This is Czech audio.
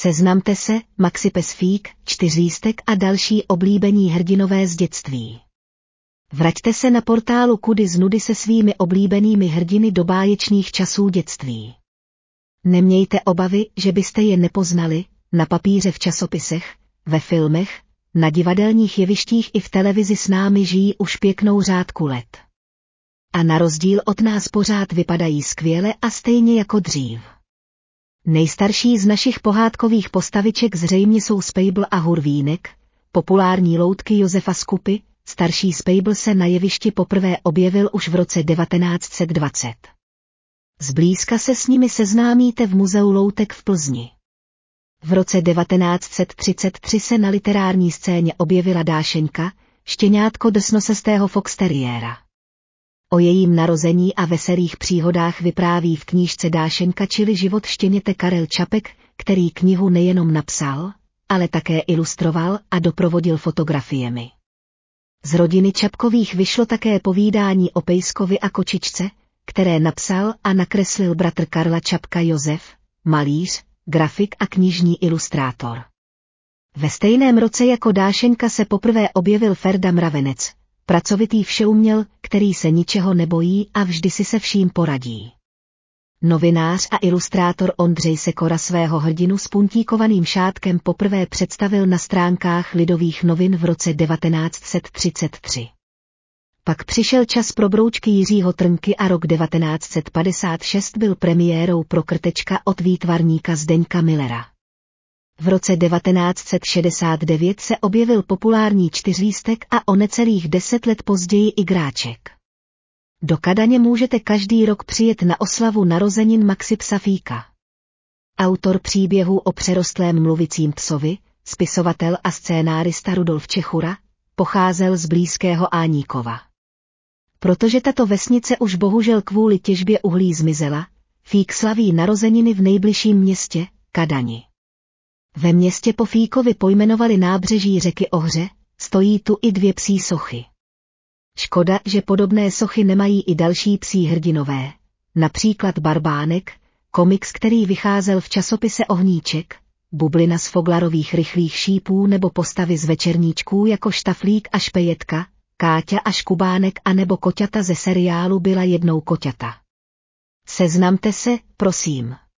Seznamte se, Maxi Pes-Fík, Čtyřlístek a další oblíbení hrdinové z dětství. Vraťte se na portálu Kudy z nudy se svými oblíbenými hrdiny do báječných časů dětství. Nemějte obavy, že byste je nepoznali, na papíře v časopisech, ve filmech, na divadelních jevištích i v televizi s námi žijí už pěknou řádku let. A na rozdíl od nás pořád vypadají skvěle a stejně jako dřív. Nejstarší z našich pohádkových postaviček zřejmě jsou Spejbl a Hurvínek, populární loutky Josefa Skupy. Starší Spejbl se na jevišti poprvé objevil už v roce 1920. Zblízka se s nimi seznámíte v Muzeu loutek v Plzni. V roce 1933 se na literární scéně objevila Dášeňka, štěňátko drsnosestého foxteriéra. O jejím narození a veselých příhodách vypráví v knížce Dášeňka čili život štěněte Karel Čapek, který knihu nejenom napsal, ale také ilustroval a doprovodil fotografiemi. Z rodiny Čapkových vyšlo také povídání o pejskovi a kočičce, které napsal a nakreslil bratr Karla Čapka Josef, malíř, grafik a knižní ilustrátor. Ve stejném roce jako Dášeňka se poprvé objevil Ferda Mravenec, pracovitý všeuměl, který se ničeho nebojí a vždy si se vším poradí. Novinář a ilustrátor Ondřej Sekora svého hrdinu s puntíkovaným šátkem poprvé představil na stránkách Lidových novin v roce 1933. Pak přišel čas pro broučky Jiřího Trnky a rok 1956 byl premiérou pro Krtečka od výtvarníka Zdeňka Millera. V roce 1969 se objevil populární Čtyřlístek a o necelých 10 let později i Gráček. Do Kadaně můžete každý rok přijet na oslavu narozenin Maxi Psa-Fíka. Autor příběhů o přerostlém mluvicím psovi, spisovatel a scénárista Rudolf Čechura, pocházel z blízkého Áníkova. Protože tato vesnice už bohužel kvůli těžbě uhlí zmizela, Fík slaví narozeniny v nejbližším městě, Kadani. Ve městě po Fíkovi pojmenovali nábřeží řeky Ohře, stojí tu i 2 psí sochy. Škoda, že podobné sochy nemají i další psí hrdinové, například Barbánek, komiks, který vycházel v časopise Ohníček, Bublina z Foglarových rychlých šípů nebo postavy z večerníčků jako Štaflík a Špejetka, Káťa a Škubánek a nebo koťata ze seriálu Byla jednou koťata. Seznamte se, prosím.